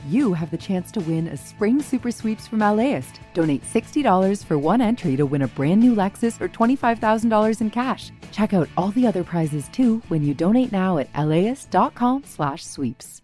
you have the chance to win a spring super sweeps from LAist. Donate $60 for one entry to win a brand new Lexus or $25,000 in cash. Check out all the other prizes too when you donate now at laist.com/sweeps.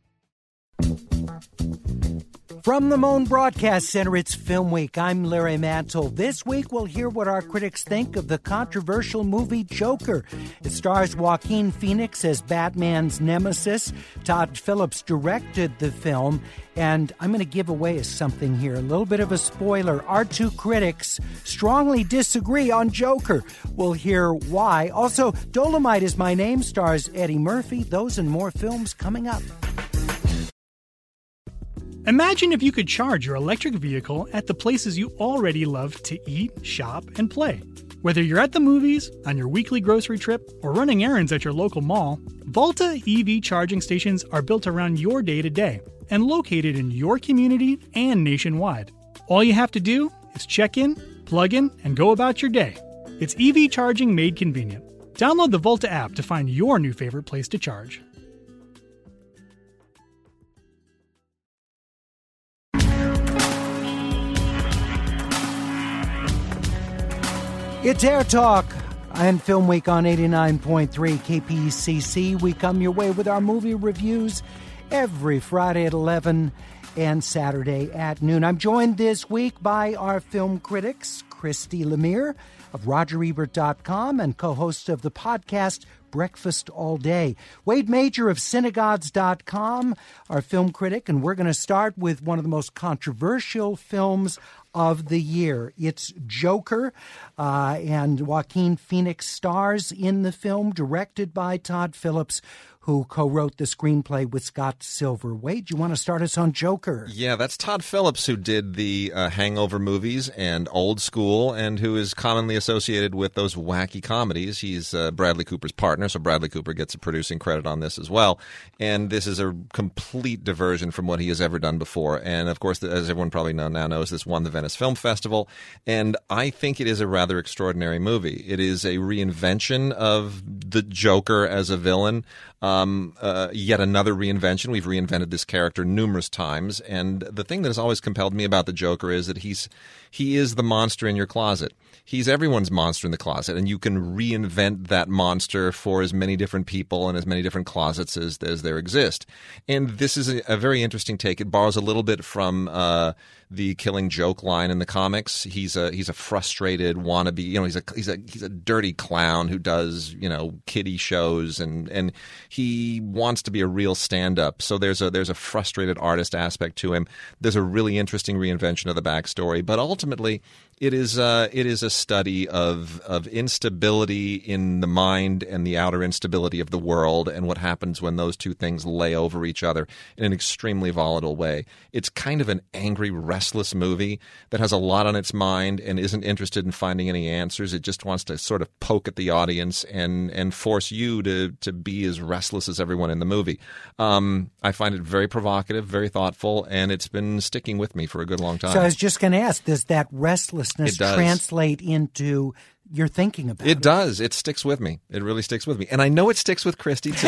From the Moan Broadcast Center, it's Film Week. I'm Larry Mantle. This week, we'll hear what our critics think of the controversial movie Joker. It stars Joaquin Phoenix as Batman's nemesis. Todd Phillips directed the film. And I'm going to give away something here, a little bit of a spoiler. Our two critics strongly disagree on Joker. We'll hear why. Also, Dolomite Is My Name stars Eddie Murphy. Those and more films coming up. Imagine if you could charge your electric vehicle at the places you already love to eat, shop, and play. Whether you're at the movies, on your weekly grocery trip, or running errands at your local mall, Volta EV charging stations are built around your day-to-day and located in your community and nationwide. All you have to do is check in, plug in, and go about your day. It's EV charging made convenient. Download the Volta app to find your new favorite place to charge. It's Air Talk and Film Week on 89.3 KPCC. We come your way with our movie reviews every Friday at 11 and Saturday at noon. I'm joined this week by our film critics, Christy Lemire of RogerEbert.com and co-host of the podcast Breakfast All Day. Wade Major of Synagogues.com, our film critic, and we're going to start with one of the most controversial films of the year. It's Joker, and Joaquin Phoenix stars in the film, directed by Todd Phillips, who co-wrote the screenplay with Scott Silver. Wade, you want to start us on Joker? Yeah, that's Todd Phillips, who did the Hangover movies and Old School, and who is commonly associated with those wacky comedies. He's Bradley Cooper's partner, so Bradley Cooper gets a producing credit on this as well. And this is a complete diversion from what he has ever done before. And, of course, as everyone probably now knows, this won the Venice Film Festival. And I think it is a rather extraordinary movie. It is a reinvention of the Joker as a villain. Yet another reinvention. We've reinvented this character numerous times, and the thing that has always compelled me about the Joker is that he is the monster in your closet. He's everyone's monster in the closet, and you can reinvent that monster for as many different people and as many different closets as there exist. And this is a very interesting take. It borrows a little bit from the Killing Joke line in the comics. He's a frustrated wannabe. You know, he's a dirty clown who does, you know, kiddie shows, and he wants to be a real stand-up. So there's a frustrated artist aspect to him. There's a really interesting reinvention of the backstory, but ultimately it is a study of instability in the mind and the outer instability of the world, and what happens when those two things lay over each other in an extremely volatile way. It's kind of an angry, restless movie that has a lot on its mind and isn't interested in finding any answers. It just wants to sort of poke at the audience and force you to be as restless as everyone in the movie. I find it very provocative, very thoughtful, and it's been sticking with me for a good long time. So I was just going to ask, does that restlessness translate into your thinking about it? It does. It sticks with me. It really sticks with me. And I know it sticks with Christy, too.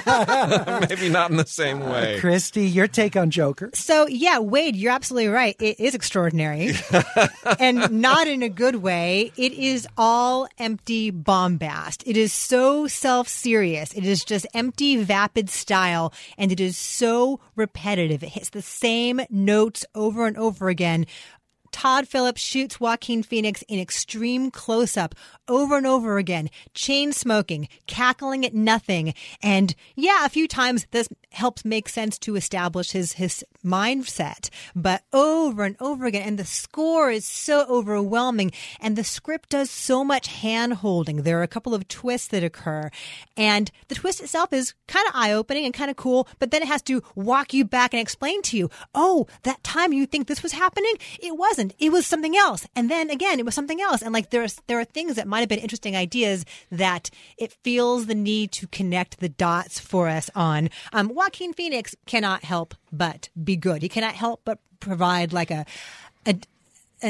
Maybe not in the same way. Christy, your take on Joker? So, yeah, Wade, you're absolutely right. It is extraordinary. And not in a good way. It is all empty bombast. It is so self-serious. It is just empty, vapid style. And it is so repetitive. It hits the same notes over and over again. Todd Phillips shoots Joaquin Phoenix in extreme close-up over and over again, chain smoking, cackling at nothing. And yeah, a few times this helps make sense to establish his mindset, but over and over again. And the score is so overwhelming, and the script does so much hand-holding. There are a couple of twists that occur, and the twist itself is kind of eye-opening and kind of cool, but then it has to walk you back and explain to you, oh, that time you think this was happening, it wasn't. It was something else. And then again, it was something else. And like there are things that might have been interesting ideas that it feels the need to connect the dots for us on. Joaquin Phoenix cannot help but be good. He cannot help but provide like an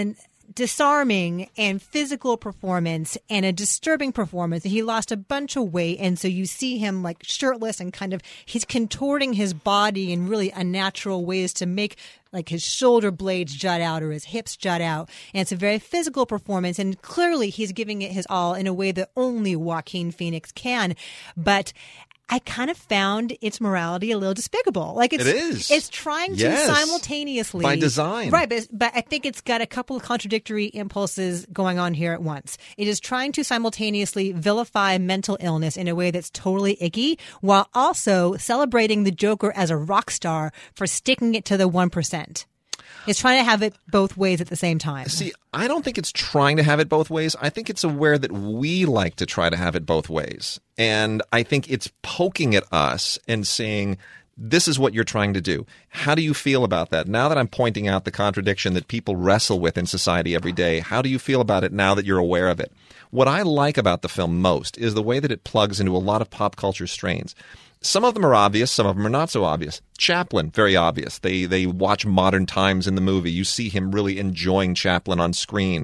disarming and physical performance and a disturbing performance. He lost a bunch of weight, and so you see him like shirtless and kind of he's contorting his body in really unnatural ways to make like his shoulder blades jut out or his hips jut out. And it's a very physical performance, and clearly he's giving it his all in a way that only Joaquin Phoenix can. But I kind of found its morality a little despicable. Like it is. It's trying to simultaneously by design, right? But I think it's got a couple of contradictory impulses going on here at once. It is trying to simultaneously vilify mental illness in a way that's totally icky, while also celebrating the Joker as a rock star for sticking it to the 1%. It's trying to have it both ways at the same time. See, I don't think it's trying to have it both ways. I think it's aware that we like to try to have it both ways. And I think it's poking at us and saying, this is what you're trying to do. How do you feel about that? Now that I'm pointing out the contradiction that people wrestle with in society every day, how do you feel about it now that you're aware of it? What I like about the film most is the way that it plugs into a lot of pop culture strains. Some of them are obvious, some of them are not so obvious. Chaplin, very obvious. They watch Modern Times in the movie. You see him really enjoying Chaplin on screen.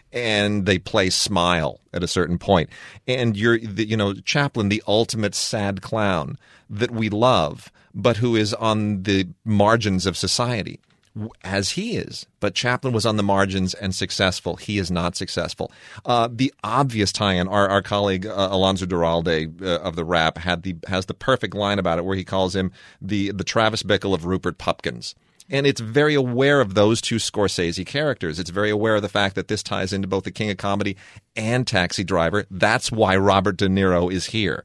And they play Smile at a certain point. And Chaplin, the ultimate sad clown that we love, but who is on the margins of society, as he is. But Chaplin was on the margins and successful. He is not successful. The obvious tie-in, our colleague Alonso Duralde of the Wrap has the perfect line about it, where he calls him the Travis Bickle of Rupert Pupkins. And it's very aware of those two Scorsese characters. It's very aware of the fact that this ties into both The King of Comedy and Taxi Driver. That's why Robert De Niro is here.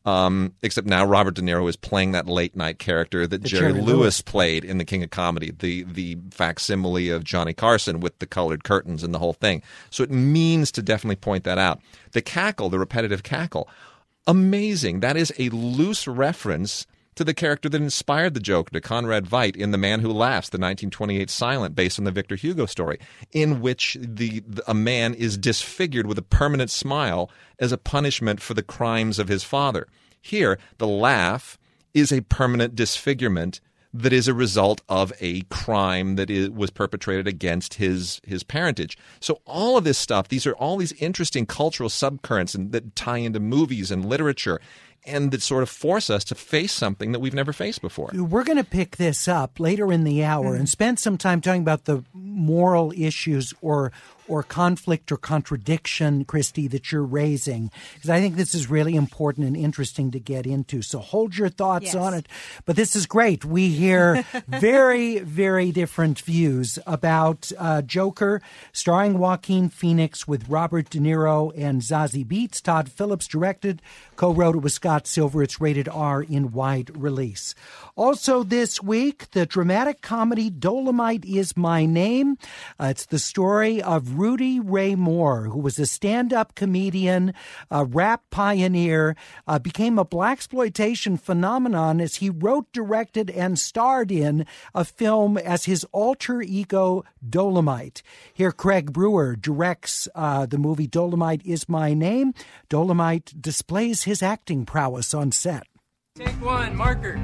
Except now Robert De Niro is playing that late-night character that Jerry Lewis played in The King of Comedy, the facsimile of Johnny Carson with the colored curtains and the whole thing. So it means to definitely point that out. The cackle, the repetitive cackle, amazing. That is a loose reference to the character that inspired the Joker, to Conrad Veidt in The Man Who Laughs, the 1928 silent based on the Victor Hugo story, in which a man is disfigured with a permanent smile as a punishment for the crimes of his father. Here, the laugh is a permanent disfigurement that is a result of a crime that was perpetrated against his parentage. So all of this stuff, these are all these interesting cultural subcurrents that tie into movies and literature, and that sort of force us to face something that we've never faced before. We're going to pick this up later in the hour and spend some time talking about the moral issues or conflict or contradiction, Christy, that you're raising, because I think this is really important and interesting to get into. So hold your thoughts on it. But this is great. We hear very, very different views about Joker, starring Joaquin Phoenix with Robert De Niro and Zazie Beetz. Todd Phillips directed, co-wrote it with Scott Silver. It's rated R in wide release. Also this week, the dramatic comedy Dolomite Is My Name. It's the story of Rudy Ray Moore, who was a stand-up comedian, a rap pioneer, became a blaxploitation phenomenon as he wrote, directed, and starred in a film as his alter ego Dolomite. Here, Craig Brewer directs the movie Dolomite Is My Name. Dolomite displays his acting prowess on set. Take one, marker.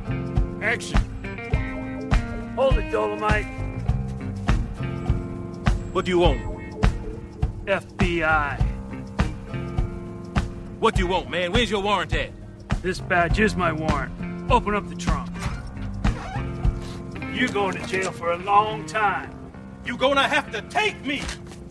Action. Hold it, Dolomite. What do you want? FBI. What do you want, man? Where's your warrant at? This badge is my warrant. Open up the trunk. You're going to jail for a long time. You're gonna have to take me.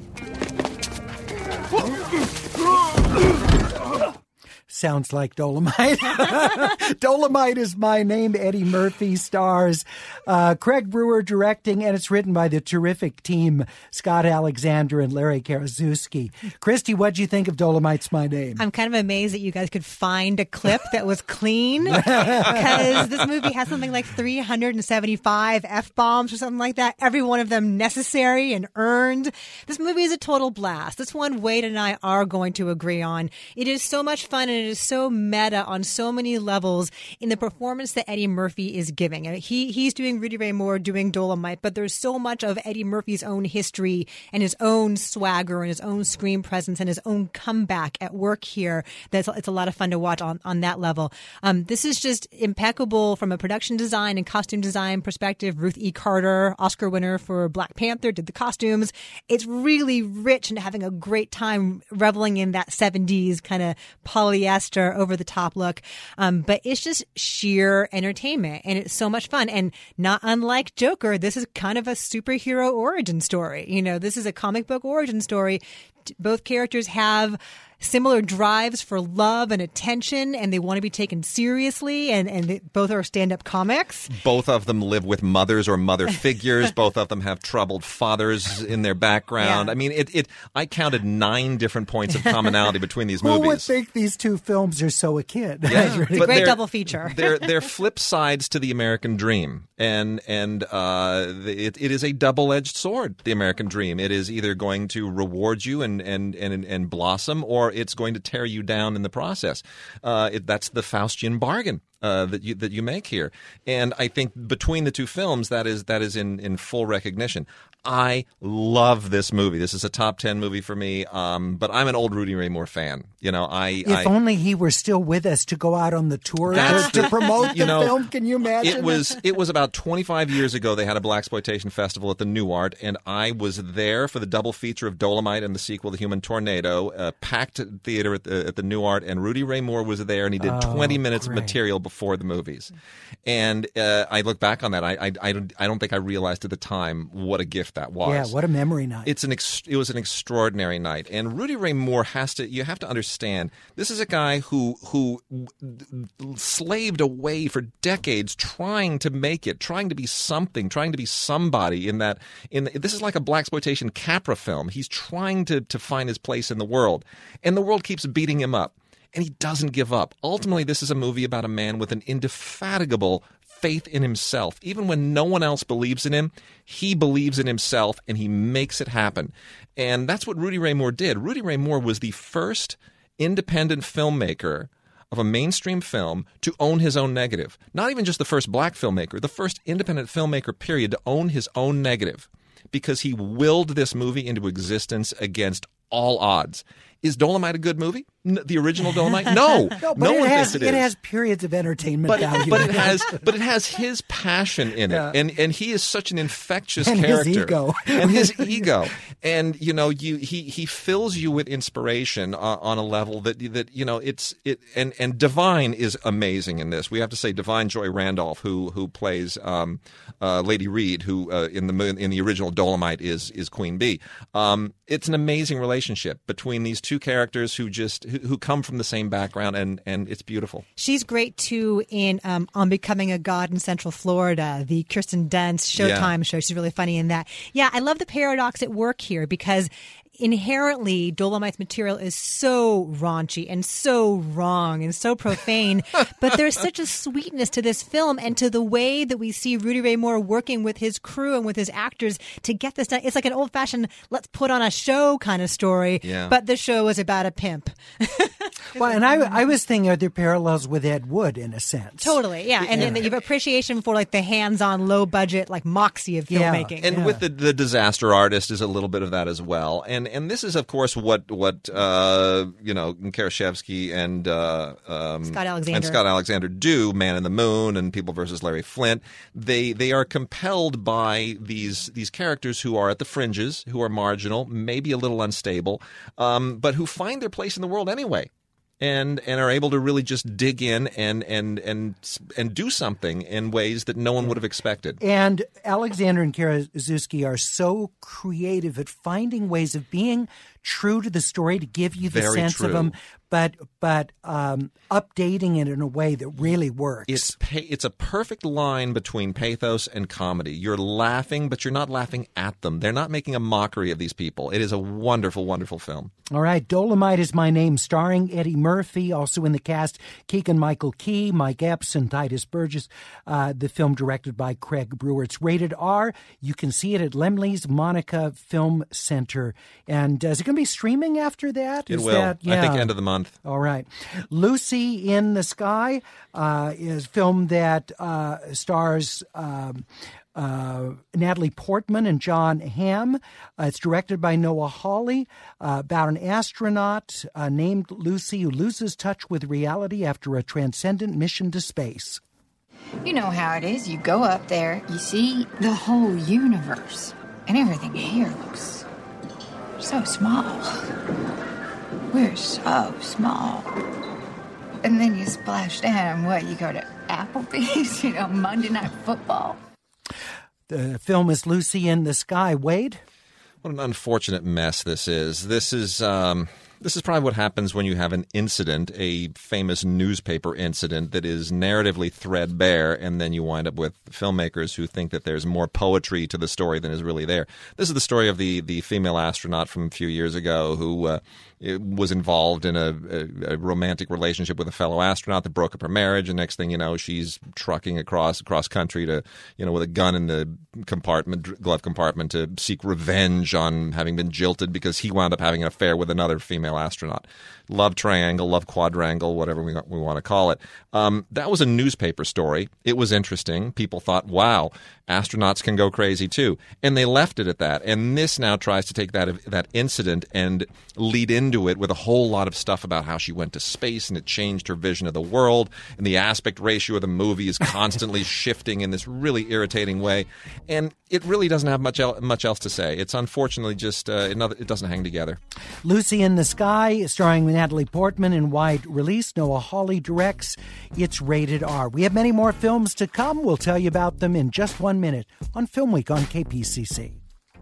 Sounds like Dolomite. Dolomite Is My Name. Eddie Murphy stars. Craig Brewer directing, and it's written by the terrific team, Scott Alexander and Larry Karaszewski. Christy, what'd you think of Dolomite's My Name? I'm kind of amazed that you guys could find a clip that was clean, because this movie has something like 375 F-bombs or something like that. Every one of them necessary and earned. This movie is a total blast. This one Wade and I are going to agree on. It is so much fun, and it is so meta on so many levels in the performance that Eddie Murphy is giving. He's doing Rudy Ray Moore doing Dolomite, but there's so much of Eddie Murphy's own history and his own swagger and his own screen presence and his own comeback at work here. It's a lot of fun to watch on that level. This is just impeccable from a production design and costume design perspective. Ruth E. Carter, Oscar winner for Black Panther, did the costumes. It's really rich and having a great time reveling in that 70s kind of polyester over the top look. But it's just sheer entertainment and it's so much fun. And not unlike Joker, this is kind of a superhero origin story. This is a comic book origin story. Both characters have similar drives for love and attention, and they want to be taken seriously, and they both are stand-up comics. Both of them live with mothers or mother figures. Both of them have troubled fathers in their background. Yeah. I mean, I counted 9 different points of commonality between these movies. Who would think these two films are so akin? Yeah, it's a great double feature. they're flip sides to the American dream, and it is a double-edged sword. The American dream. It is either going to reward you and blossom, or it's going to tear you down in the process. That's the Faustian bargain that you make here, and I think between the two films, that is in full recognition. I love this movie. This is a top 10 movie for me. But I'm an old Rudy Ray Moore fan. If only he were still with us to go out on the tour to promote the film. Can you imagine? It was about 25 years ago. They had a blaxploitation festival at the Nuart, and I was there for the double feature of Dolomite and the sequel, The Human Tornado. Packed theater at the Nuart, and Rudy Ray Moore was there, and he did 20 minutes of material before the movies. And I look back on that. I don't think I realized at the time what a gift that was. Yeah, what a memory night. It was an extraordinary night. And Rudy Ray Moore you have to understand, this is a guy who slaved away for decades trying to make it, trying to be something, trying to be somebody this is like a blaxploitation Capra film. He's trying to find his place in the world. And the world keeps beating him up. And he doesn't give up. Ultimately, this is a movie about a man with an indefatigable faith in himself. Even when no one else believes in him, he believes in himself and he makes it happen. And that's what Rudy Ray Moore did. Rudy Ray Moore was the first independent filmmaker of a mainstream film to own his own negative. Not even just the first black filmmaker, the first independent filmmaker, period, to own his own negative. Because he willed this movie into existence against all odds. Is Dolomite a good movie? The original Dolomite? No. No one thinks it is. It has periods of entertainment value. But it has his passion in it. And he is such an infectious character. And his ego. And he fills you with inspiration on a level that and Divine is amazing in this. We have to say Divine Joy Randolph, who plays Lady Reed, who in the original Dolomite is Queen Bee. It's an amazing relationship between these two characters who come from the same background, and it's beautiful. She's great too in On Becoming a God in Central Florida, the Kirsten Dunst Showtime show. She's really funny in that. Yeah, I love the paradox at work here because inherently Dolomite's material is so raunchy and so wrong and so profane, but there's such a sweetness to this film and to the way that we see Rudy Ray Moore working with his crew and with his actors to get this done. It's like an old-fashioned let's put on a show kind of story, but the show is about a pimp. Well, and I was thinking, are there parallels with Ed Wood in a sense? Totally, yeah. And then you have appreciation for like the hands-on, low-budget, like moxie of filmmaking. And with the Disaster Artist is a little bit of that as well. And this is, of course, what Karaszewski and Scott Alexander do. Man in the Moon and People versus Larry Flint. They are compelled by these characters who are at the fringes, who are marginal, maybe a little unstable, but who find their place in the world anyway. And are able to really just dig in and do something in ways that no one would have expected. And Alexander and Karaszewski are so creative at finding ways of being true to the story to give you the sense of them, but updating it in a way that really works. It's a perfect line between pathos and comedy. You're laughing, but you're not laughing at them. They're not making a mockery of these people. It is a wonderful, wonderful film. All right, Dolomite Is My Name, starring Eddie Murphy, also in the cast, Keegan-Michael Key, Mike Epps, and Titus Burgess. The film directed by Craig Brewer. It's rated R. You can see it at Lemley's Monica Film Center. And is it going to be streaming after that? It will. I think end of the month. month. All right. Lucy in the Sky is a film that stars Natalie Portman and John Hamm. It's directed by Noah Hawley, about an astronaut named Lucy who loses touch with reality after a transcendent mission to space. You know how it is. You go up there, you see the whole universe, and everything here looks so small. We're so small. And then you splash down, you go to Applebee's, Monday Night Football. The film is Lucy in the Sky. Wade? What an unfortunate mess this is. This is probably what happens when you have an incident, a famous newspaper incident that is narratively threadbare, and then you wind up with filmmakers who think that there's more poetry to the story than is really there. This is the story of the female astronaut from a few years ago who was involved in a romantic relationship with a fellow astronaut that broke up her marriage, and next thing you know, she's trucking across country to, with a gun in the glove compartment to seek revenge on having been jilted because he wound up having an affair with another female astronaut. Love triangle, love quadrangle, whatever we want to call it. That was a newspaper story. It was interesting. People thought, wow, astronauts can go crazy too. And they left it at that. And this now tries to take that incident and lead into it with a whole lot of stuff about how she went to space and it changed her vision of the world. And the aspect ratio of the movie is constantly shifting in this really irritating way. And it really doesn't have much else to say. It's unfortunately just, it doesn't hang together. Lucy in the Sky, starring Natalie Portman in wide release. Noah Hawley directs. It's rated R. We have many more films to come. We'll tell you about them in just 1 minute on Film Week on KPCC.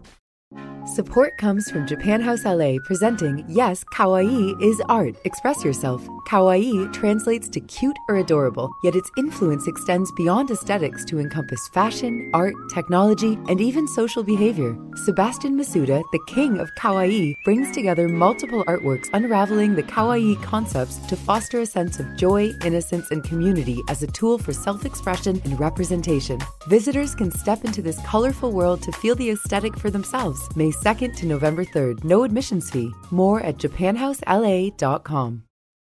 Support comes from Japan House LA, presenting Yes, Kawaii is Art. Express yourself. Kawaii translates to cute or adorable, yet its influence extends beyond aesthetics to encompass fashion, art, technology, and even social behavior. Sebastian Masuda, the king of Kawaii, brings together multiple artworks unraveling the Kawaii concepts to foster a sense of joy, innocence, and community as a tool for self-expression and representation. Visitors can step into this colorful world to feel the aesthetic for themselves. May 2nd to November 3rd. No admissions fee. More at japanhousela.com.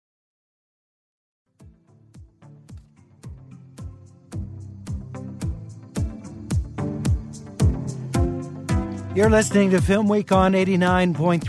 You're listening to Film Week on 89.3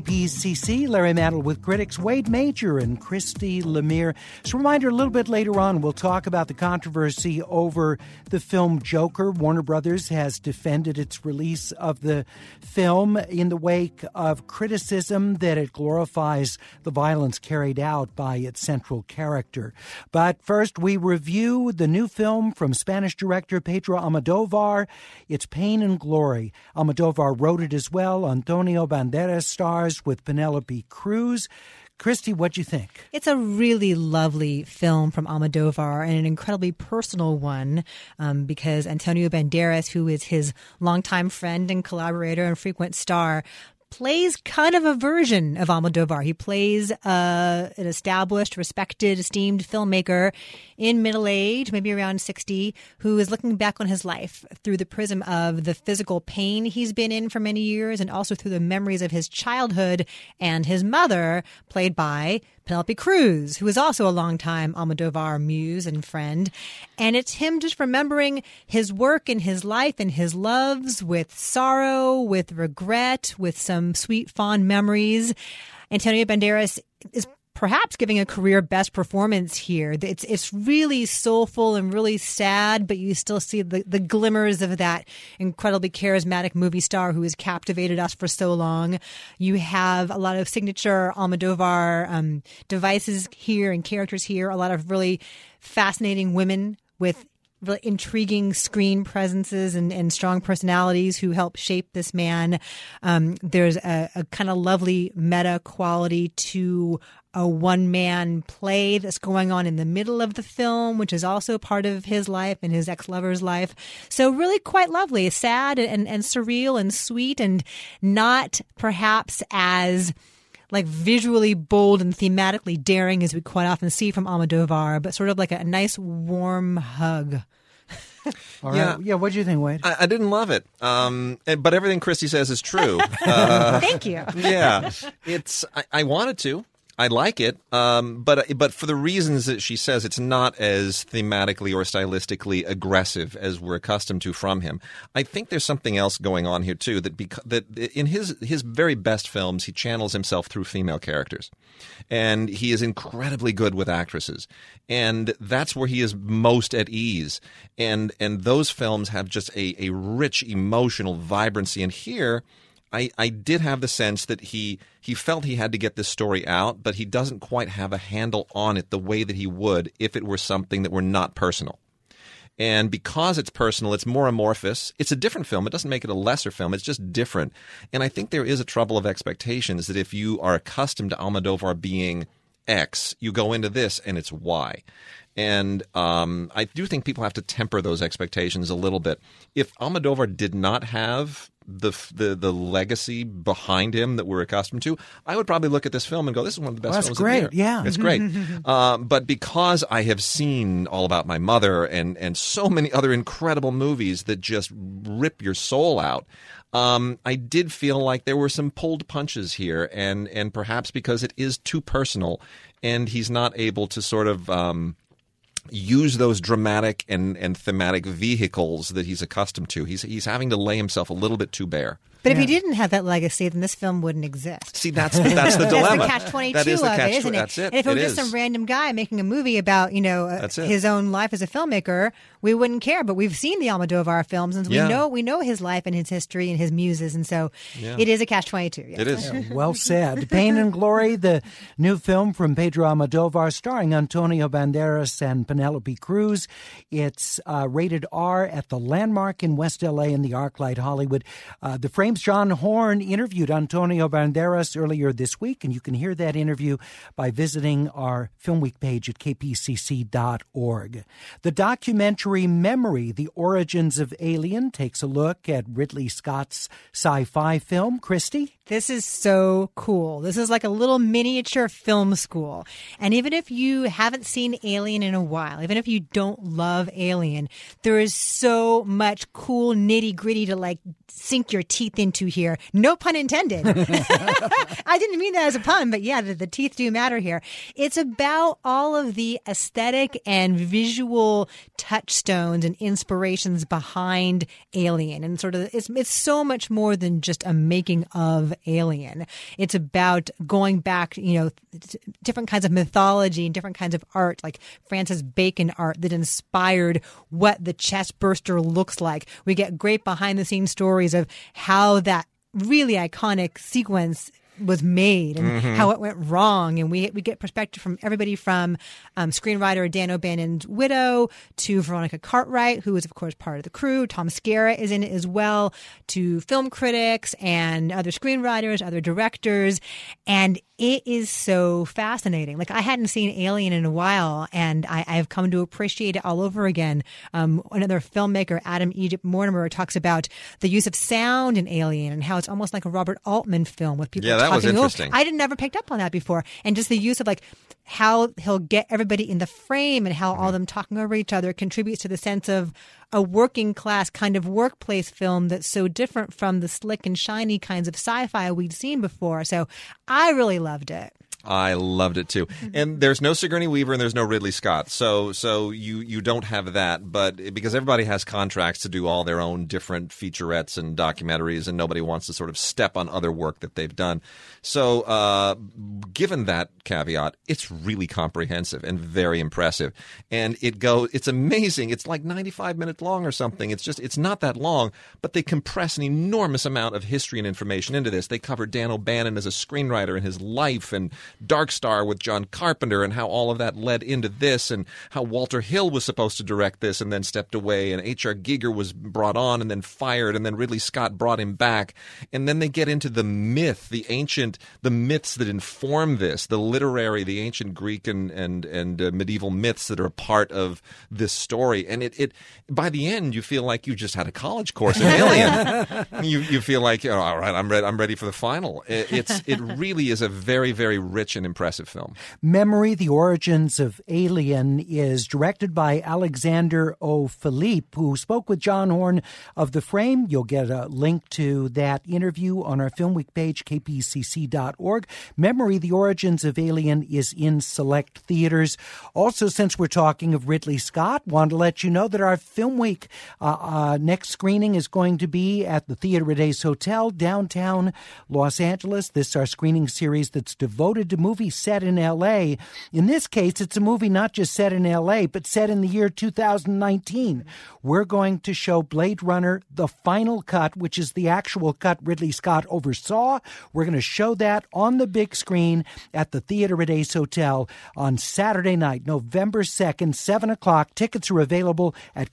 KPCC. Larry Mantle with critics Wade Major and Christy Lemire. Just a reminder, a little bit later on, we'll talk about the controversy over the film Joker. Warner Brothers has defended its release of the film in the wake of criticism that it glorifies the violence carried out by its central character. But first, we review the new film from Spanish director Pedro Almodovar. It's Pain and Glory. Almodovar wrote it as well. Antonio Banderas stars with Penelope Cruz. Christy, what'd you think? It's a really lovely film from Almodovar and an incredibly personal one because Antonio Banderas, who is his longtime friend and collaborator and frequent star, plays kind of a version of Almodovar. He plays an established, respected, esteemed filmmaker in middle age, maybe around 60, who is looking back on his life through the prism of the physical pain he's been in for many years and also through the memories of his childhood and his mother, played by Penelope Cruz, who is also a longtime Almodovar muse and friend. And it's him just remembering his work and his life and his loves with sorrow, with regret, with some sweet, fond memories. Antonio Banderas is perhaps giving a career best performance here. It's really soulful and really sad, but you still see the glimmers of that incredibly charismatic movie star who has captivated us for so long. You have a lot of signature Almodovar devices here and characters here, a lot of really fascinating women with really intriguing screen presences and strong personalities who help shape this man. There's a kind of lovely meta quality to a one-man play that's going on in the middle of the film, which is also part of his life and his ex-lover's life. So really quite lovely, sad and surreal and sweet, and not perhaps as like visually bold and thematically daring as we quite often see from Almodovar, but sort of like a nice warm hug. All right. Yeah, what do you think, Wade? I didn't love it, but everything Christy says is true. Thank you. Yeah, I wanted to. I like it, but for the reasons that she says, it's not as thematically or stylistically aggressive as we're accustomed to from him. I think there's something else going on here too. That in his very best films, he channels himself through female characters, and he is incredibly good with actresses, and that's where he is most at ease. And those films have just a rich emotional vibrancy. And here, I did have the sense that he felt he had to get this story out, but he doesn't quite have a handle on it the way that he would if it were something that were not personal. And because it's personal, it's more amorphous. It's a different film. It doesn't make it a lesser film. It's just different. And I think there is a trouble of expectations that if you are accustomed to Almodovar being X, you go into this and it's Y. And I do think people have to temper those expectations a little bit. If Almodovar did not have the legacy behind him that we're accustomed to, I would probably look at this film and go, this is one of the best films of the year. Yeah. It's great. But because I have seen All About My Mother and so many other incredible movies that just rip your soul out, I did feel like there were some pulled punches here, and perhaps because it is too personal and he's not able to sort of use those dramatic and thematic vehicles that he's accustomed to. He's having to lay himself a little bit too bare. But if he didn't have that legacy, then this film wouldn't exist. See, that's the dilemma. That's the catch-22 that is the of catch it, isn't it? That's it. And if it was just some random guy making a movie about, his own life as a filmmaker, we wouldn't care. But we've seen the Almodovar films, and we know his life and his history and his muses, and so it is a catch-22. Yes. It is. Yeah, well said. Pain and Glory, the new film from Pedro Almodovar, starring Antonio Banderas and Penelope Cruz. It's rated R at the Landmark in West LA in the ArcLight Hollywood. The Frame's John Horn interviewed Antonio Banderas earlier this week, and you can hear that interview by visiting our Film Week page at kpcc.org. The documentary Memory, The Origins of Alien, takes a look at Ridley Scott's sci-fi film. Christy? This is so cool. This is like a little miniature film school. And even if you haven't seen Alien in a while, even if you don't love Alien, there is so much cool nitty-gritty to sink your teeth into here. No pun intended. I didn't mean that as a pun, but yeah, the teeth do matter here. It's about all of the aesthetic and visual touchstones and inspirations behind Alien. And sort of it's so much more than just a making of Alien. It's about going back, different kinds of mythology and different kinds of art, like Francis Bacon art that inspired what the chest burster looks like. We get great behind the scenes stories of how that really iconic sequence was made and how it went wrong. And we get perspective from everybody from screenwriter Dan O'Bannon's widow to Veronica Cartwright, who is, of course, part of the crew. Tom Skerritt is in it as well, to film critics and other screenwriters, other directors. And it is so fascinating. I hadn't seen Alien in a while, and I've come to appreciate it all over again. Another filmmaker, Adam Egypt Mortimer, talks about the use of sound in Alien and how it's almost like a Robert Altman film with people talking. That was interesting. I never picked up on that before. And just the use of how he'll get everybody in the frame and how all of them talking over each other contributes to the sense of a working class kind of workplace film that's so different from the slick and shiny kinds of sci-fi we'd seen before. So I really loved it. I loved it too. And there's no Sigourney Weaver and there's no Ridley Scott. So you don't have that, but because everybody has contracts to do all their own different featurettes and documentaries, and nobody wants to sort of step on other work that they've done. So given that caveat, it's really comprehensive and very impressive. And it's amazing. It's like 95 minutes long or something. It's not that long, but they compress an enormous amount of history and information into this. They cover Dan O'Bannon as a screenwriter and his life, and Dark Star with John Carpenter, and how all of that led into this, and how Walter Hill was supposed to direct this and then stepped away, and H.R. Giger was brought on and then fired, and then Ridley Scott brought him back. And then they get into the myth, the myths that inform this, the ancient Greek and medieval myths that are a part of this story. And it by the end, you feel like you just had a college course in Alien. You feel like, all right, I'm ready for the final. It really is a very, very rich rich and impressive film. Memory, The Origins of Alien is directed by Alexander O. Philippe, who spoke with John Horn of The Frame. You'll get a link to that interview on our Film Week page, kpcc.org. Memory, The Origins of Alien is in select theaters. Also, since we're talking of Ridley Scott, wanted to let you know that our Film Week next screening is going to be at the Theater at Ace Hotel, downtown Los Angeles. This is our screening series that's devoted to movies set in L.A. In this case, it's a movie not just set in L.A., but set in the year 2019. We're going to show Blade Runner, The Final Cut, which is the actual cut Ridley Scott oversaw. We're going to show that on the big screen at the Theater at Ace Hotel on Saturday night, November 2nd, 7 o'clock. Tickets are available at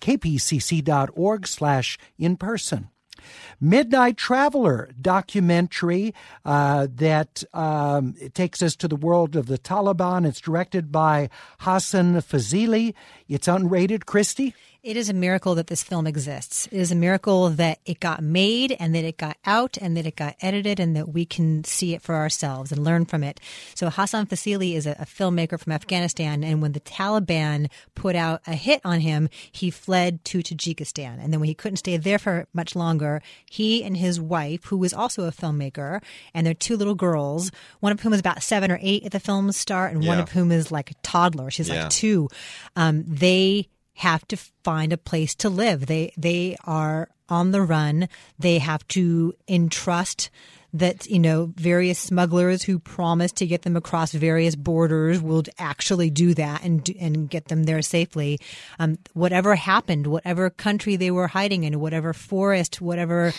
kpcc.org/in-person. Midnight Traveler documentary that takes us to the world of the Taliban. It's directed by Hassan Fazili. It's unrated. Christy? It is a miracle that this film exists. It is a miracle that it got made and that it got out and that it got edited and that we can see it for ourselves and learn from it. So Hassan Fazili is a filmmaker from Afghanistan, and when the Taliban put out a hit on him, he fled to Tajikistan. And then when he couldn't stay there for much longer, he and his wife, who was also a filmmaker, and their two little girls, one of whom is about 7 or 8 at the film's start, and one of whom is like a toddler. She's like 2. They have to find a place to live. They are on the run. They have to entrust that, various smugglers who promise to get them across various borders will actually do that and get them there safely. Whatever happened, whatever country they were hiding in, whatever forest, whatever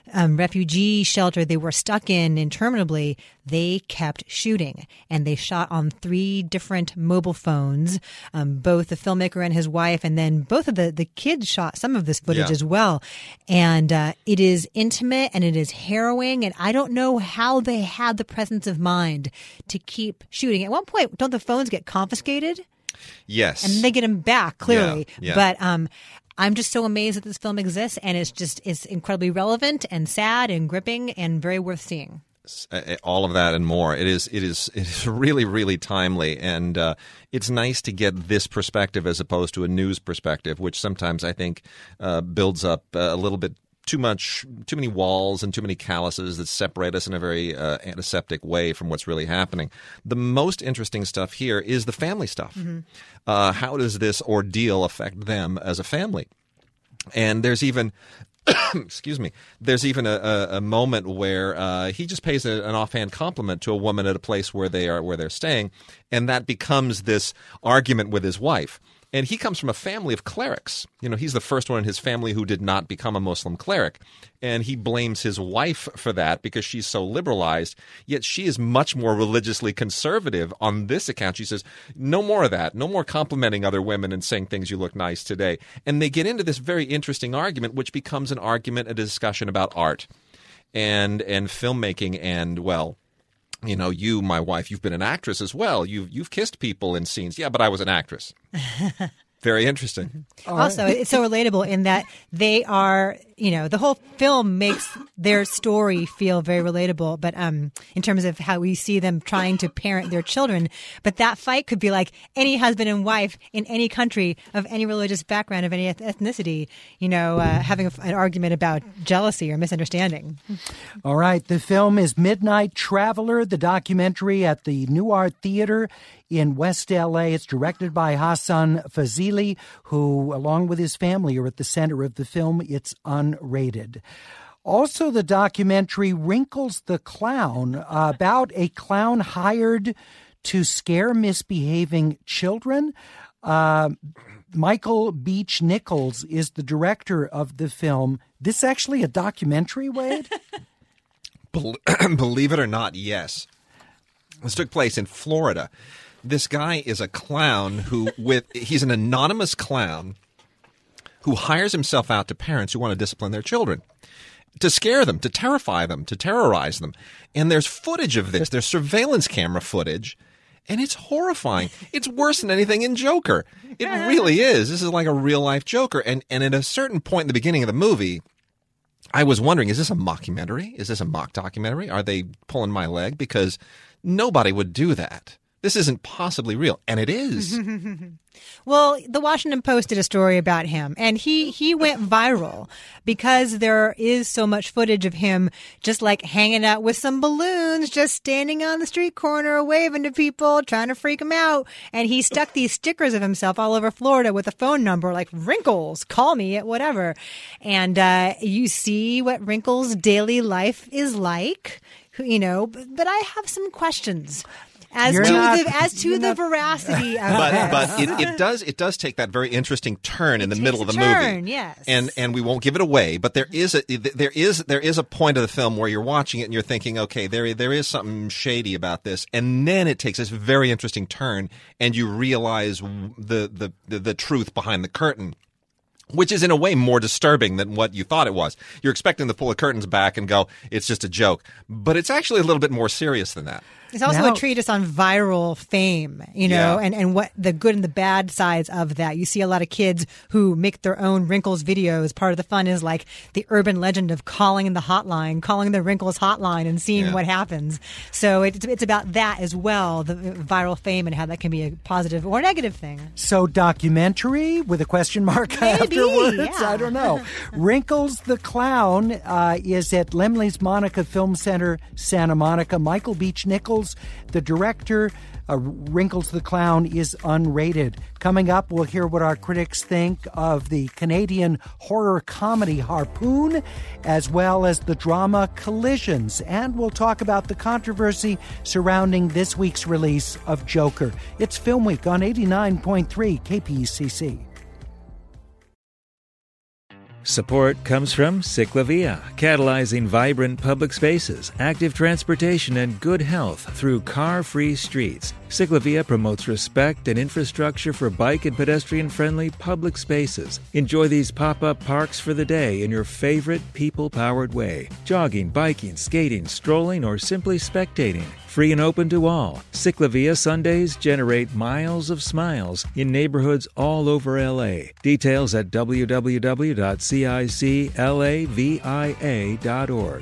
refugee shelter they were stuck in interminably, they kept shooting. And they shot on 3 different mobile phones, both the filmmaker and his wife, and then both of the kids shot some of this footage as well. And it is intimate and it is harrowing, and I don't know how they had the presence of mind to keep shooting. At one point, don't the phones get confiscated? Yes. And they get them back, clearly. Yeah. But I'm just so amazed that this film exists, and it's incredibly relevant and sad and gripping and very worth seeing. All of that and more. It is really, really timely, and it's nice to get this perspective as opposed to a news perspective, which sometimes I think builds up a little bit too many walls and too many calluses that separate us in a very antiseptic way from what's really happening. The most interesting stuff here is the family stuff. Mm-hmm. How does this ordeal affect them as a family? And there's even excuse me, there's even a moment where he just pays an offhand compliment to a woman at a place where they're staying, and that becomes this argument with his wife. And he comes from a family of clerics. He's the first one in his family who did not become a Muslim cleric. And he blames his wife for that because she's so liberalized, yet she is much more religiously conservative on this account. She says, no more of that. No more complimenting other women and saying things, you look nice today. And they get into this very interesting argument, which becomes an argument, a discussion about art and filmmaking and, well, you, my wife, you've been an actress as well. You've kissed people in scenes. Yeah, but I was an actress. Very interesting. Also, it's so relatable in that they are, the whole film makes their story feel very relatable, but in terms of how we see them trying to parent their children. But that fight could be like any husband and wife in any country of any religious background, of any ethnicity, having an argument about jealousy or misunderstanding. All right. The film is Midnight Traveler, the documentary at the New Art Theater in West L.A. It's directed by Hassan Fazili, who, along with his family, are at the center of the film. It's unrated. Also, the documentary Wrinkles the Clown, about a clown hired to scare misbehaving children. Michael Beach Nichols is the director of the film. This is actually a documentary, Wade? Believe it or not, yes. This took place in Florida. This guy is a clown he's an anonymous clown who hires himself out to parents who want to discipline their children, to scare them, to terrify them, to terrorize them. And there's footage of this. There's surveillance camera footage, and it's horrifying. It's worse than anything in Joker. It really is. This is like a real-life Joker. And at a certain point in the beginning of the movie, I was wondering, is this a mockumentary? Is this a mock documentary? Are they pulling my leg? Because nobody would do that. This isn't possibly real. And it is. Well, the Washington Post did a story about him, and he went viral because there is so much footage of him just like hanging out with some balloons, just standing on the street corner, waving to people, trying to freak them out. And he stuck these stickers of himself all over Florida with a phone number like Wrinkles, call me at whatever. And you see what Wrinkles' daily life is like, but I have some questions. As to the veracity of but it does take that very interesting turn in the middle of the movie. Yes. And we won't give it away, but there is a point of the film where you're watching it and you're thinking, okay, there is something shady about this, and then it takes this very interesting turn and you realize the truth behind the curtain, which is in a way more disturbing than what you thought it was. You're expecting to pull the curtains back and go, it's just a joke. But it's actually a little bit more serious than that. It's also a treatise on viral fame, and what the good and the bad sides of that. You see a lot of kids who make their own Wrinkles videos. Part of the fun is like the urban legend of calling the Wrinkles hotline and seeing what happens. So it's about that as well, the viral fame and how that can be a positive or negative thing. So documentary with a question mark afterwards? Yeah. I don't know. Wrinkles the Clown is at Laemmle's Monica Film Center, Santa Monica. Michael Beach Nichols, the director. Wrinkles the Clown is unrated. Coming up, we'll hear what our critics think of the Canadian horror comedy Harpoon, as well as the drama Collisions. And we'll talk about the controversy surrounding this week's release of Joker. It's Film Week on 89.3 KPCC. Support comes from Ciclavia, catalyzing vibrant public spaces, active transportation, and good health through car-free streets. Ciclavia promotes respect and infrastructure for bike and pedestrian-friendly public spaces. Enjoy these pop-up parks for the day in your favorite people-powered way. Jogging, biking, skating, strolling, or simply spectating. Free and open to all. Ciclavia Sundays generate miles of smiles in neighborhoods all over LA. Details at www.ciclavia.org.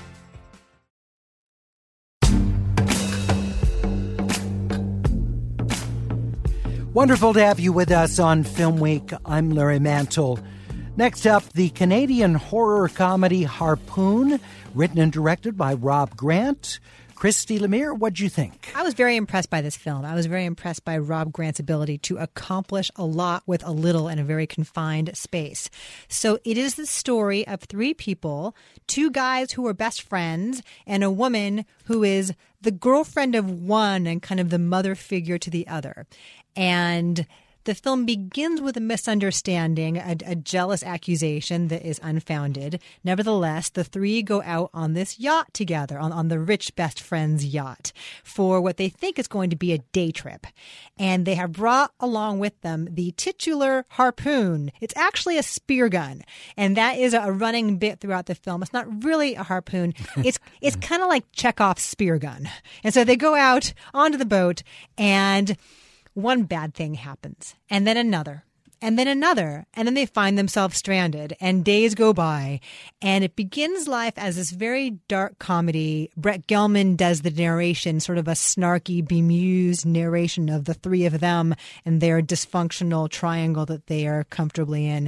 Wonderful to have you with us on Film Week. I'm Larry Mantle. Next up, the Canadian horror comedy Harpoon, written and directed by Rob Grant. Christy Lemire, what'd you think? I was very impressed by this film. I was very impressed by Rob Grant's ability to accomplish a lot with a little in a very confined space. So it is the story of three people, two guys who are best friends, and a woman who is the girlfriend of one and kind of the mother figure to the other. And the film begins with a misunderstanding, a jealous accusation that is unfounded. Nevertheless, the three go out on this yacht together, on the rich best friend's yacht, for what they think is going to be a day trip. And they have brought along with them the titular harpoon. It's actually a spear gun. And that is a running bit throughout the film. It's not really a harpoon. It's kind of like Chekhov's spear gun. And so they go out onto the boat, and one bad thing happens, and then another, and then another, and then they find themselves stranded, and days go by, and it begins life as this very dark comedy. Brett Gelman does the narration, sort of a snarky, bemused narration of the three of them and their dysfunctional triangle that they are comfortably in.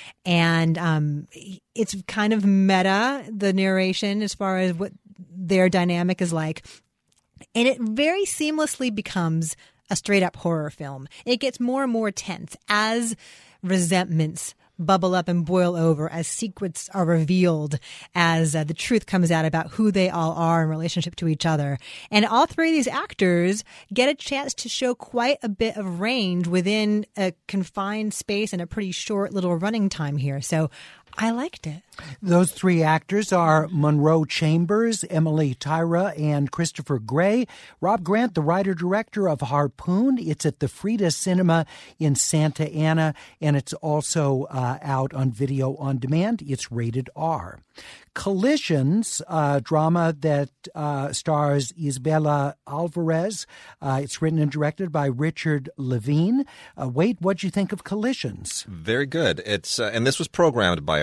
And it's kind of meta, the narration, as far as what their dynamic is like. And it very seamlessly becomes a straight-up horror film. It gets more and more tense as resentments bubble up and boil over, as secrets are revealed, as the truth comes out about who they all are in relationship to each other. And all three of these actors get a chance to show quite a bit of range within a confined space and a pretty short little running time here. So I liked it. Those three actors are Monroe Chambers, Emily Tyra, and Christopher Gray. Rob Grant, the writer-director of Harpoon. It's at the Frida Cinema in Santa Ana, and it's also out on video on demand. It's rated R. Collisions, drama that stars Isabella Alvarez. It's written and directed by Richard Levine. Wade, what'd you think of Collisions? Very good. It's and this was programmed by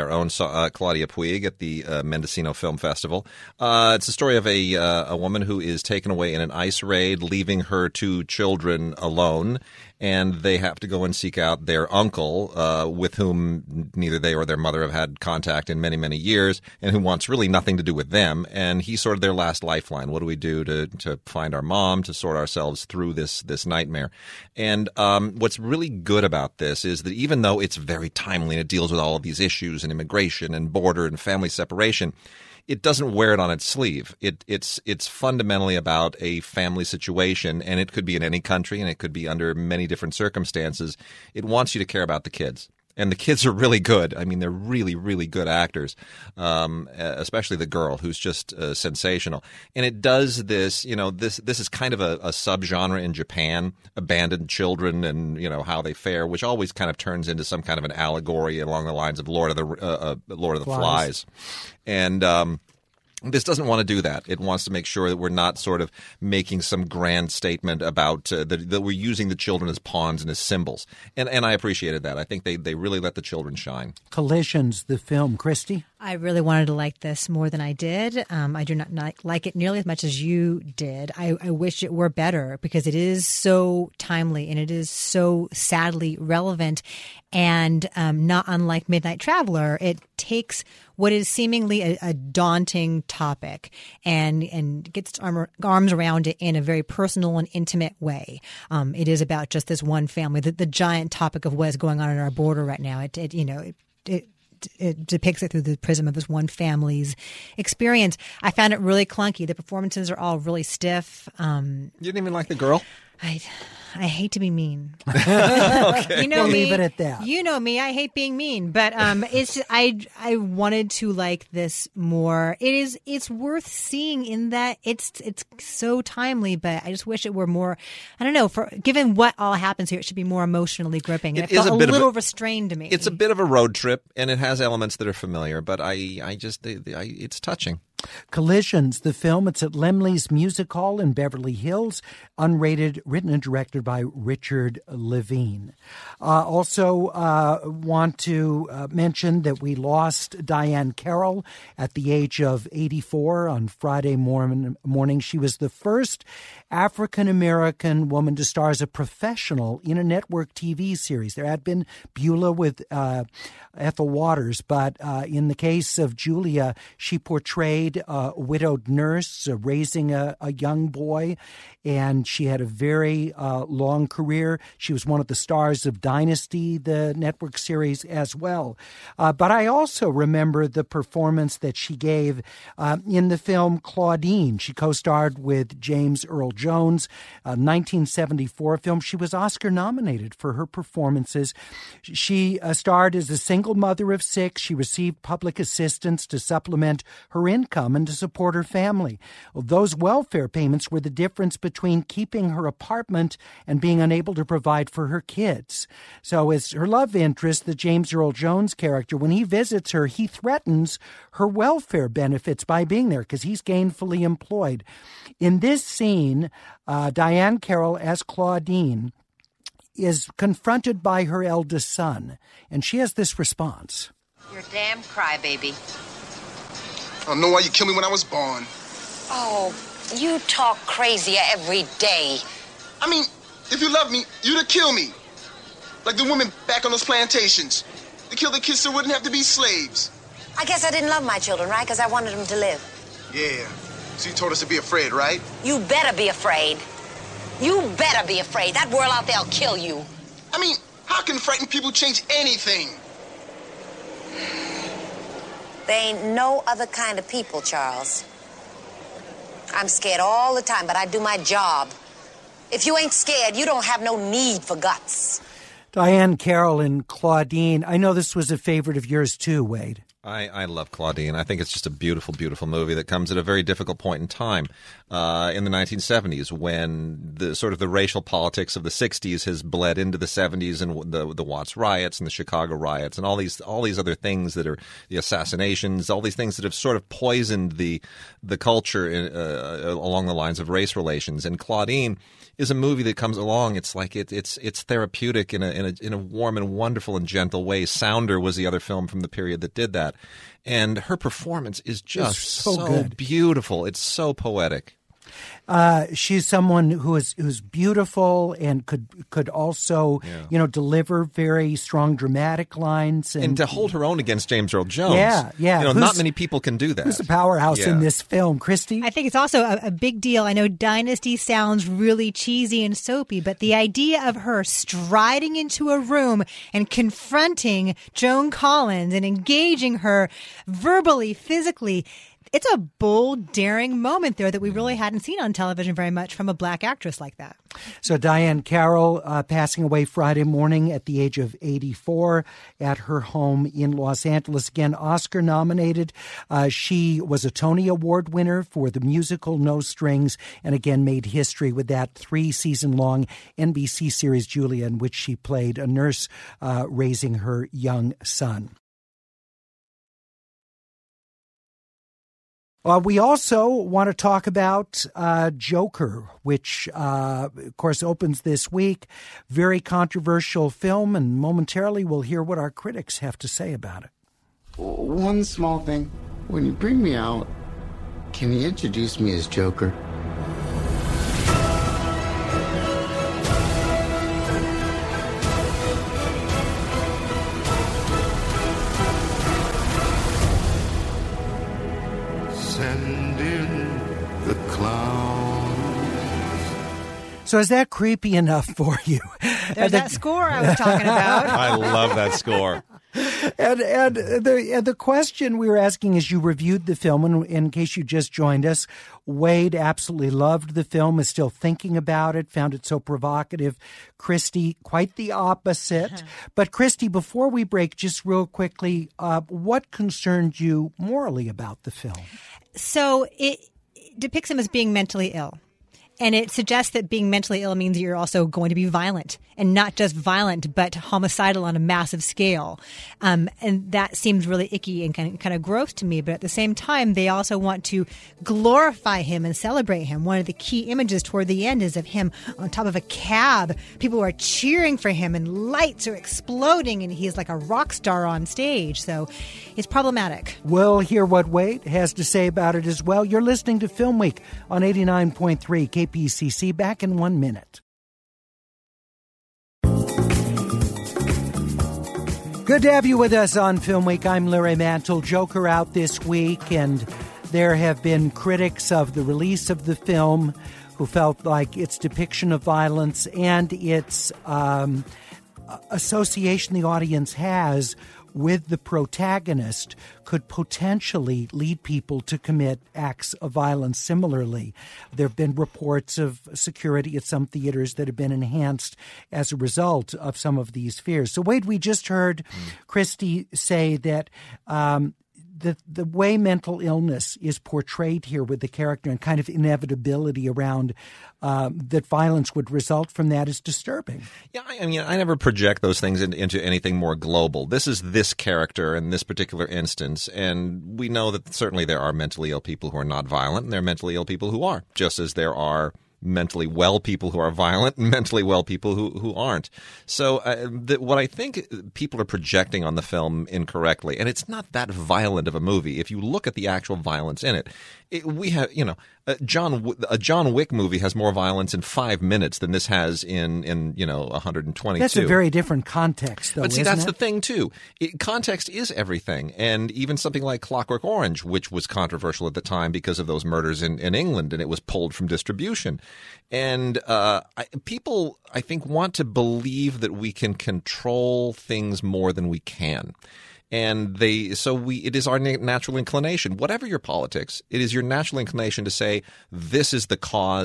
our own Claudia Puig at the Mendocino Film Festival. It's a story of a woman who is taken away in an ICE raid, leaving her 2 children alone, and they have to go and seek out their uncle, with whom neither they or their mother have had contact in many, many years, and who wants really nothing to do with them. And he's sort of their last lifeline. What do we do to find our mom, to sort ourselves through this nightmare? And what's really good about this is that even though it's very timely and it deals with all of these issues and immigration and border and family separation, it doesn't wear it on its sleeve. It's fundamentally about a family situation, and it could be in any country, and it could be under many different circumstances. It wants you to care about the kids. And the kids are really good. I mean, they're really, really good actors, especially the girl, who's just sensational. And it does this, this is kind of a subgenre in Japan, abandoned children and, how they fare, which always kind of turns into some kind of an allegory along the lines of Lord of the Flies. And this doesn't want to do that. It wants to make sure that we're not sort of making some grand statement about that we're using the children as pawns and as symbols. And I appreciated that. I think they really let the children shine. Collisions, the film. Christy? I really wanted to like this more than I did. I do not like it nearly as much as you did. I wish it were better because it is so timely and it is so sadly relevant. And not unlike Midnight Traveler, it takes what is seemingly a daunting topic and gets its arms around it in a very personal and intimate way. It is about just this one family, the giant topic of what is going on at our border right now. It depicts it through the prism of this one family's experience. I found it really clunky. The performances are all really stiff. You didn't even like the girl? I hate to be mean. Okay. You know we'll me. Leave it at that. You know me. I hate being mean, but it's I wanted to like this more. It's worth seeing in that it's so timely, but I just wish it were more. I don't know. Given what all happens here, it should be more emotionally gripping. It felt a little restrained to me. It's a bit of a road trip, and it has elements that are familiar, but it's touching. Collisions, the film. It's at Laemmle's Music Hall in Beverly Hills, unrated, written and directed by Richard Levine. Also want to mention that we lost Diane Carroll at the age of 84 on Friday morning. She was the first African-American woman to star as a professional in a network TV series. There had been Beulah with Ethel Waters, but in the case of Julia, she portrayed a widowed nurse raising a young boy, and she had a very long career. She was one of the stars of Dynasty, the network series, as well. But I also remember the performance that she gave in the film Claudine. She co-starred with James Earl Jones, a 1974 film. She was Oscar nominated for her performances. She starred as a single mother of 6. She received public assistance to supplement her income and to support her family. Well, those welfare payments were the difference between keeping her apartment and being unable to provide for her kids. So as her love interest, the James Earl Jones character, when he visits her, he threatens her welfare benefits by being there because he's gainfully employed. In this scene, Diane Carroll as Claudine is confronted by her eldest son, and she has this response. You're a damn crybaby. I don't know why you killed me when I was born. Oh, you talk crazy every day. I mean, if you love me, you'd have killed me. Like the women back on those plantations. They killed the kids so wouldn't have to be slaves. I guess I didn't love my children, right? Because I wanted them to live. Yeah. So you told us to be afraid, right? You better be afraid. You better be afraid. That world out there will kill you. I mean, how can frightened people change anything? There ain't no other kind of people, Charles. I'm scared all the time, but I do my job. If you ain't scared, you don't have no need for guts. Diane Carroll and Claudine. I know this was a favorite of yours too, Wade. I love Claudine. I think it's just a beautiful, beautiful movie that comes at a very difficult point in time in the 1970s when the sort of the racial politics of the 60s has bled into the 70s and the Watts riots and the Chicago riots and all these other things that are the assassinations, all these things that have sort of poisoned the culture along the lines of race relations. And Claudine is a movie that comes along. It's like it's therapeutic in a warm and wonderful and gentle way. Sounder was the other film from the period that did that, and her performance is just so good. Beautiful. It's so poetic. She's someone who's beautiful and could also deliver very strong dramatic lines and to hold her own against James Earl Jones. Yeah. Not many people can do that. Who's a powerhouse in this film, Christy? I think it's also a big deal. I know Dynasty sounds really cheesy and soapy, but the idea of her striding into a room and confronting Joan Collins and engaging her verbally, physically. It's a bold, daring moment there that we really hadn't seen on television very much from a black actress like that. So Diane Carroll passing away Friday morning at the age of 84 at her home in Los Angeles. Again, Oscar nominated. She was a Tony Award winner for the musical No Strings and again made history with that 3-season-long NBC series Julia, in which she played a nurse raising her young son. We also want to talk about Joker, which, of course, opens this week. Very controversial film, and momentarily we'll hear what our critics have to say about it. One small thing. When you bring me out, can you introduce me as Joker? Send in the clowns. So is that creepy enough for you? There's that score I was talking about. I love that score. And the question we were asking as you reviewed the film, and in case you just joined us, Wade absolutely loved the film, is still thinking about it, found it so provocative. Christy, quite the opposite. But Christy, before we break, just real quickly, what concerned you morally about the film? So it depicts him as being mentally ill. And it suggests that being mentally ill means that you're also going to be violent, and not just violent, but homicidal on a massive scale. And that seems really icky and kind of gross to me. But at the same time, they also want to glorify him and celebrate him. One of the key images toward the end is of him on top of a cab. People are cheering for him and lights are exploding and he's like a rock star on stage. So it's problematic. We'll hear what Wade has to say about it as well. You're listening to Film Week on 89.3 KPCC. Back in 1 minute. Good to have you with us on Film Week. I'm Larry Mantle. Joker out this week, and there have been critics of the release of the film who felt like its depiction of violence and its association the audience has with the protagonist could potentially lead people to commit acts of violence similarly. There have been reports of security at some theaters that have been enhanced as a result of some of these fears. So, Wade, we just heard Christy say that the way mental illness is portrayed here with the character and kind of inevitability around that violence would result from that is disturbing. Yeah, I mean, I never project those things into anything more global. This is this character in this particular instance, and we know that certainly there are mentally ill people who are not violent, and there are mentally ill people who are, just as there are mentally well people who are violent and mentally well people who aren't. So what I think people are projecting on the film incorrectly, and it's not that violent of a movie. If you look at the actual violence in it, we have, a John Wick movie has more violence in 5 minutes than this has in 122. That's a very different context, though. But see, isn't that's it? the thing too. Context is everything, and even something like Clockwork Orange, which was controversial at the time because of those murders in England, and it was pulled from distribution. And people, I think, want to believe that we can control things more than we can. And it is our natural inclination, whatever your politics, it is your natural inclination to say, this is the cause,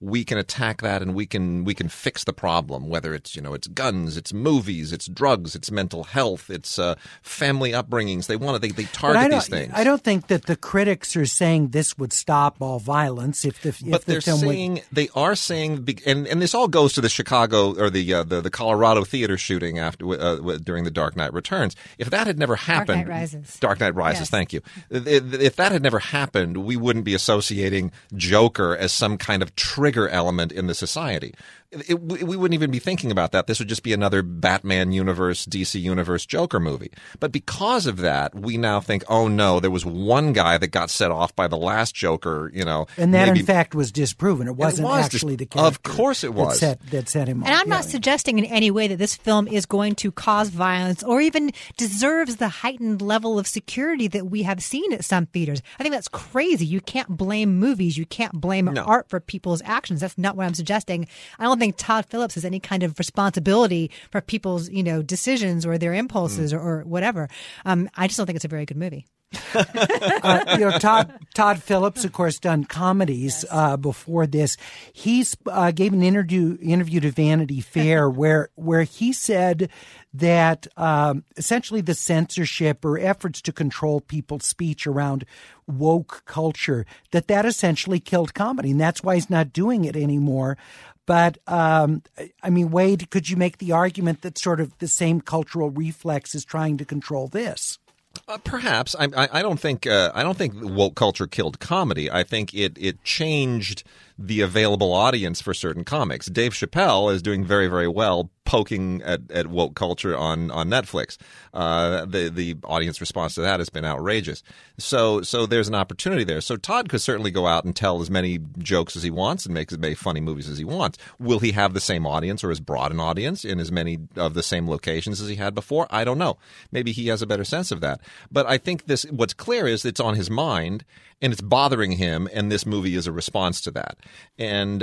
we can attack that and we can fix the problem, whether it's it's guns, it's movies, it's drugs, it's mental health, it's family upbringings. They target these things. I don't think that the critics are saying this would stop all violence if the film they are saying, and this all goes to the Chicago or the Colorado theater shooting after during the Dark Knight Returns. If that had never happened, Dark Knight Rises. Yes. Thank you. If that had never happened, we wouldn't be associating Joker as some kind of trigger element in the society. We wouldn't even be thinking about that. This would just be another Batman universe, DC universe Joker movie. But because of that, we now think, oh no, there was one guy that got set off by the last Joker, And that, in fact, was disproven. It wasn't actually the character. Of course it was. That set him off. And I'm not suggesting in any way that this film is going to cause violence or even deserves the heightened level of security that we have seen at some theaters. I think that's crazy. You can't blame movies. You can't blame art for people's actions. That's not what I'm suggesting. I don't think Todd Phillips has any kind of responsibility for people's, decisions or their impulses or whatever. I just don't think it's a very good movie. Todd Phillips, of course, done comedies before this. He's gave an interview to Vanity Fair where he said that essentially the censorship or efforts to control people's speech around woke culture, that essentially killed comedy, and that's why he's not doing it anymore. But, Wade, could you make the argument that sort of the same cultural reflex is trying to control this? Perhaps. I don't think woke culture killed comedy. I think it changed the available audience for certain comics. Dave Chappelle is doing very, very well poking at woke culture on Netflix. The audience response to that has been outrageous. So there's an opportunity there. So Todd could certainly go out and tell as many jokes as he wants and make as many funny movies as he wants. Will he have the same audience or as broad an audience in as many of the same locations as he had before? I don't know. Maybe he has a better sense of that. But I think what's clear is it's on his mind and it's bothering him, and this movie is a response to that. And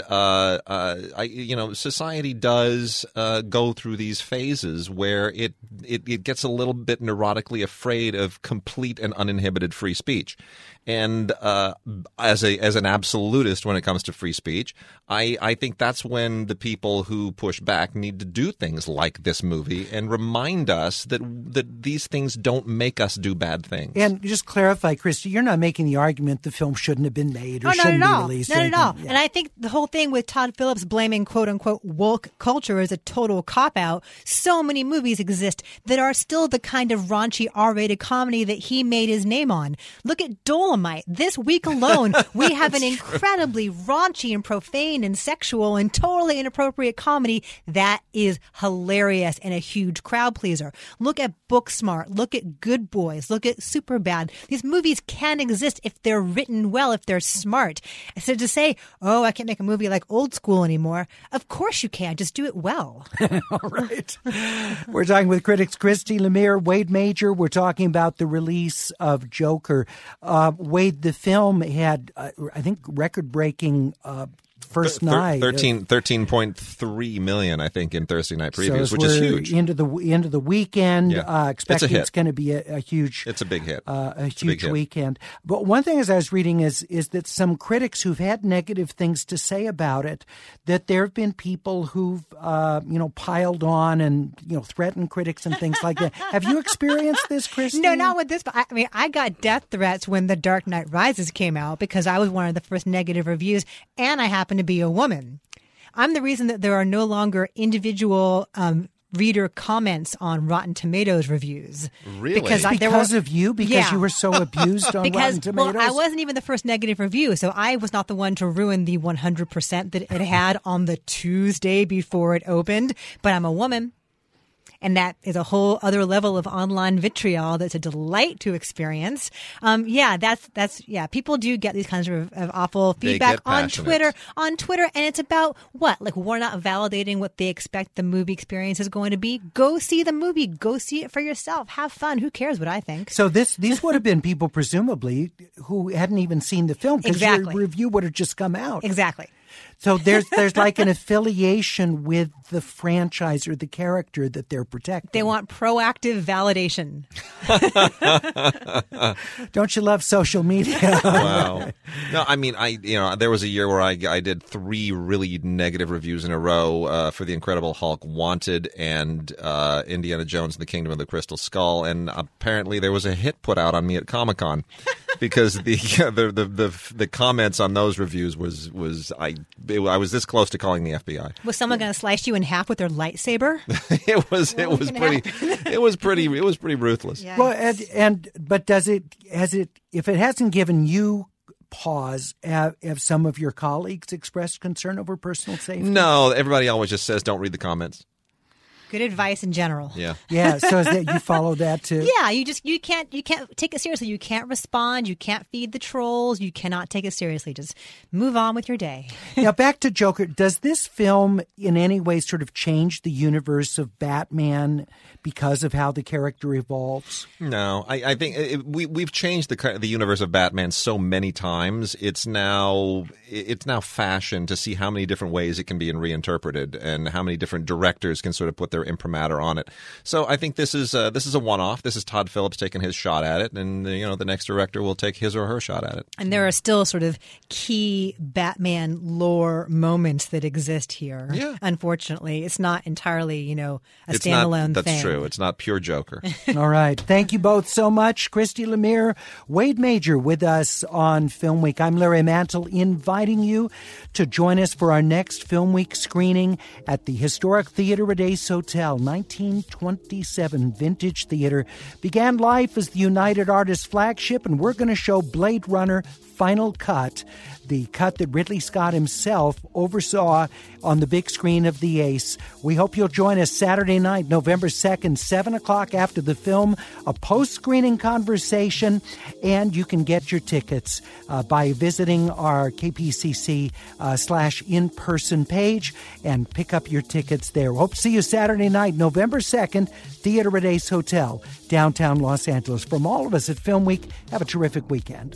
society does go through these phases where it gets a little bit neurotically afraid of complete and uninhibited free speech. And as an absolutist when it comes to free speech, I think that's when the people who push back need to do things like this movie and remind us that these things don't make us do bad things. And just clarify, Christy, you're not making the argument the film shouldn't have been made or shouldn't be released. Not at all. Yeah. And I think the whole thing with Todd Phillips blaming quote-unquote woke culture is a total cop-out. So many movies exist that are still the kind of raunchy R-rated comedy that he made his name on. Look at Dolomite. This week alone, we have an incredibly raunchy and profane and sexual and totally inappropriate comedy that is hilarious and a huge crowd pleaser. Look at Booksmart. Look at Good Boys. Look at Superbad. These movies can exist if they're written well, if they're smart. So to say, oh, I can't make a movie like Old School anymore, of course you can. Just do it well. All right. We're talking with critics Christy Lemire, Wade Major. We're talking about the release of Joker. Wade, the film had, I think, record-breaking first night. 13.3 million, I think, in Thursday night previews, so which is huge. Into the weekend, expecting it's going to be a huge. It's a big hit. A huge weekend. But one thing, as I was reading, is that some critics who've had negative things to say about it, that there have been people who've piled on and threatened critics and things like that. Have you experienced this, Christy? No, not with this. But I got death threats when The Dark Knight Rises came out because I was one of the first negative reviews, and I happened to be a woman. I'm the reason that there are no longer individual reader comments on Rotten Tomatoes reviews. Really? Because of you? Because you were so abused on Rotten Tomatoes? Well, I wasn't even the first negative review, so I was not the one to ruin the 100% that it had on the Tuesday before it opened. But I'm a woman. And that is a whole other level of online vitriol that's a delight to experience. People do get these kinds of awful feedback on Twitter. And it's about what? Like, we're not validating what they expect the movie experience is going to be. Go see the movie. Go see it for yourself. Have fun. Who cares what I think? So these would have been people, presumably, who hadn't even seen the film because your review would have just come out. Exactly. So there's like an affiliation with the franchise or the character that they're protecting. They want proactive validation. Don't you love social media? Wow. No, I mean, there was a year where I did 3 really negative reviews in a row for The Incredible Hulk, Wanted, and Indiana Jones and the Kingdom of the Crystal Skull, and apparently there was a hit put out on me at Comic-Con because the comments on those reviews I was this close to calling the FBI. Was someone going to slice you in half with their lightsaber? It was pretty ruthless. Yes. Well, but if it hasn't given you pause, have some of your colleagues expressed concern over personal safety? No, everybody always just says don't read the comments. Good advice in general. Yeah. Yeah. So is that you follow that too? Yeah. You can't take it seriously. You can't respond. You can't feed the trolls. You cannot take it seriously. Just move on with your day. Now back to Joker. Does this film in any way sort of change the universe of Batman because of how the character evolves? No, I think we've changed the universe of Batman so many times. It's now fashion to see how many different ways it can be reinterpreted and how many different directors can sort of put their imprimatur on it. So I think this is a one-off. This is Todd Phillips taking his shot at it, and the next director will take his or her shot at it. And there are still sort of key Batman lore moments that exist here. Yeah. Unfortunately, it's not entirely a standalone thing. That's true. It's not pure Joker. All right. Thank you both so much. Christy Lemire, Wade Major with us on Film Week. I'm Larry Mantle, inviting you to join us for our next Film Week screening at the historic Theater Radace Hotel. 1927 vintage theater began life as the United Artists flagship, and we're going to show Blade Runner Final Cut, the cut that Ridley Scott himself oversaw on the big screen of the Ace. We hope you'll join us Saturday night, November 2nd, 7 o'clock after the film, a post-screening conversation, and you can get your tickets by visiting our KPCC /in-person page and pick up your tickets there. Hope to see you Saturday night, November 2nd, Theater Radace Hotel, downtown Los Angeles. From all of us at Film Week, have a terrific weekend.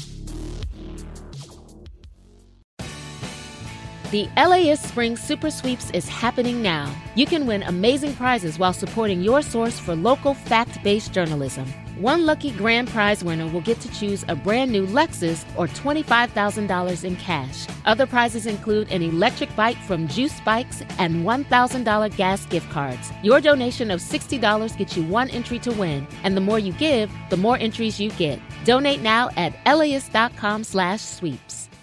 The LAist Spring Super Sweeps is happening now. You can win amazing prizes while supporting your source for local fact-based journalism. One lucky grand prize winner will get to choose a brand new Lexus or $25,000 in cash. Other prizes include an electric bike from Juice Bikes and $1,000 gas gift cards. Your donation of $60 gets you one entry to win, and the more you give, the more entries you get. Donate now at LAist.com/sweeps.